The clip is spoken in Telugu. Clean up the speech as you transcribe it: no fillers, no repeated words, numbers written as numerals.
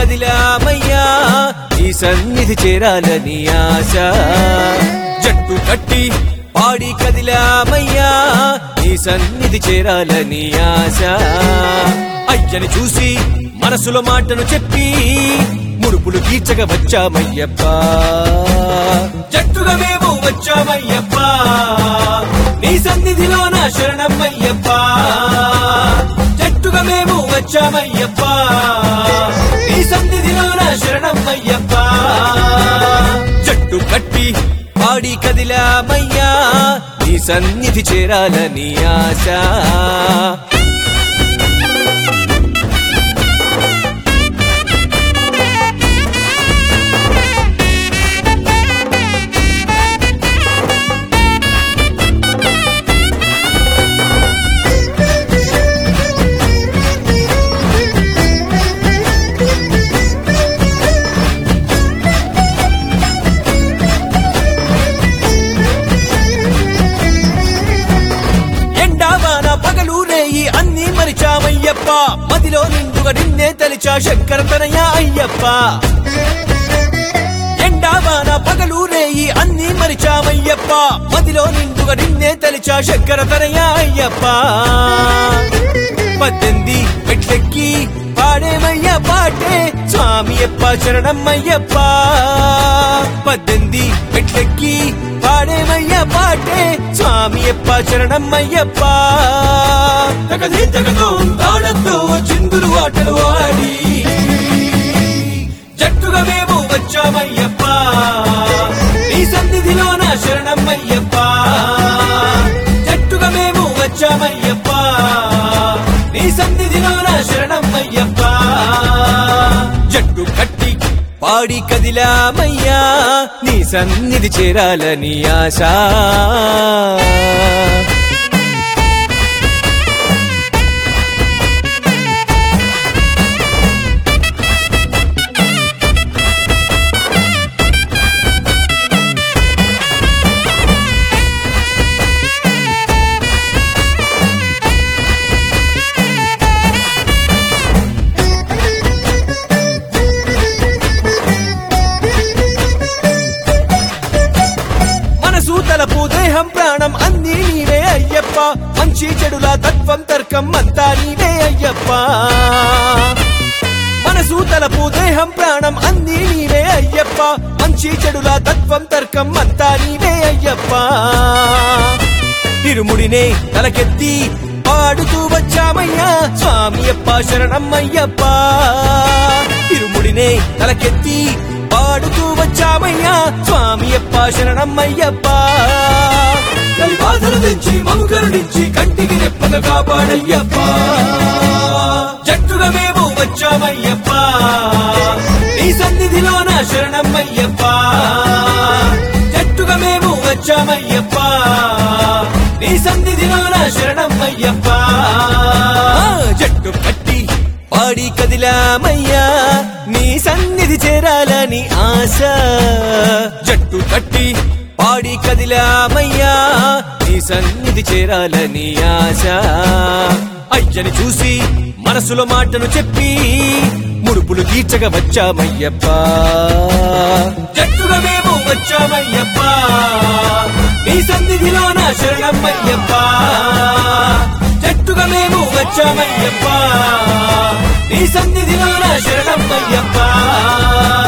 కదిలామయ్యా నీ సన్నిధి చేరాలని ఆశ జట్టు కట్టి పాడి కదిలామయ్యా నీ సన్నిధి చేరాలని ఆశ అయ్యని చూసి మనసులో మాటను చెప్పి ముడుపులు తీర్చగా వచ్చామయ్యప్ప జట్టుగా మేము వచ్చామయ్యప్ప నీ సన్నిధిలో నా శరణమయ్యప్ప జట్టుగా మేము వచ్చామయ్యప్ప నీ సన్నిధిలో నా శరణమయ్యప్ప జట్టు కట్టి పాడి కదిలామయ్యా నీ సన్నిధి చేరాలని ఆశ అన్నీ మరిచామయ్యప్ప మదిలో నిండుగా నిన్నే తలిచా శంకర తనయ అయ్యప్ప ఎండావాన పగలు రేయి అన్నీ మరిచామయ్యప్ప మదిలో నిండుగా నిన్నే తలిచా శంకర తనయ అయ్యప్ప 18 మెట్లెక్కి పాడేమయ్య పాటే స్వామి అప్ప శరణమయ్యప్ప 18 మెట్లెక్కి పాడేమయ్య పాటే స్వామి అప్ప శరణమయ్యప్ప తగదే తగదో తాళంతో చిందులు ఆటలు ఆడి జట్టుగా మేము వచ్చామయ్యప్ప నీ సన్నిధిలో నా శరణమయ్యప్ప జట్టుగా మేము వచ్చామయ్యప్ప నీ సన్నిధిలో నా శరణమయ్యప్ప జట్టు కట్టి పాడి కదిలామయ్యా నీ సన్నిధి చేరాలని ఆశ తలపు దేహం ప్రాణం అన్నీ నీవే అయ్యప్ప మంచి చెడుల తత్వం తర్కం అంతా నీవే అయ్యప్ప మనసు తలపు దేహం ప్రాణం అన్నీ నీవే అయ్యప్ప మంచి చెడుల తత్వం తర్కం అంతా నీవే అయ్యప్ప తిరుముడినే తలకెత్తి పాడుతూ వచ్చామయ్యా స్వామి అప్ప శరణమయ్యప్ప తిరుముడినే తలకెత్తి పాడుతూ వచ్చామయ్యా స్వామి అప్ప శరణమయ్యప్ప బాధలు తెచ్చి మము కరుణించి కంటికి రెప్పగా కాపాడయ్యప్ప జట్టుగా మేము వచ్చామయ్యప్ప నీ సన్నిధిలో నా శరణమయ్యప్ప జట్టుగా మేము వచ్చామయ్యప్ప నీ సన్నిధిలో నా శరణమయ్యప్ప జట్టు కట్టి పాడి కదిలామయ్యా నీ సన్నిధి చేరాలని ఆశ జట్టు కట్టి పాడి కదిలామయ్యా నీ సన్నిధి చేరాలని ఆశ అయ్యని చూసి మనసులో మాటను చెప్పి ముడుపులు తీర్చగా వచ్చామయ్యప్ప జట్టుగా మేము వచ్చామయ్యప్ప నీ సన్నిధిలో నా శరణమయ్యప్ప జట్టుగా మేము వచ్చామయ్యప్ప నీ సన్నిధిలో నా శరణమయ్యప్ప